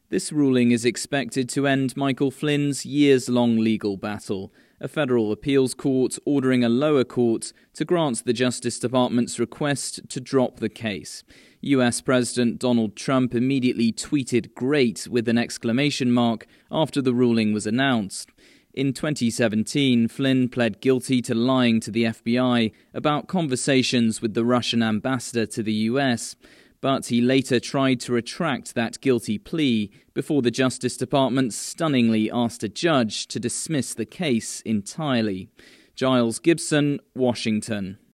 This ruling is expected to end Michael Flynn's years-long legal battle, a federal appeals court ordering a lower court to grant the Justice Department's request to drop the case. US President Donald Trump immediately tweeted "great" with an exclamation mark after the ruling was announced. In 2017, Flynn pled guilty to lying to the FBI about conversations with the Russian ambassador to the US, but he later tried to retract that guilty plea before the Justice Department stunningly asked a judge to dismiss the case entirely. Giles Gibson, Washington.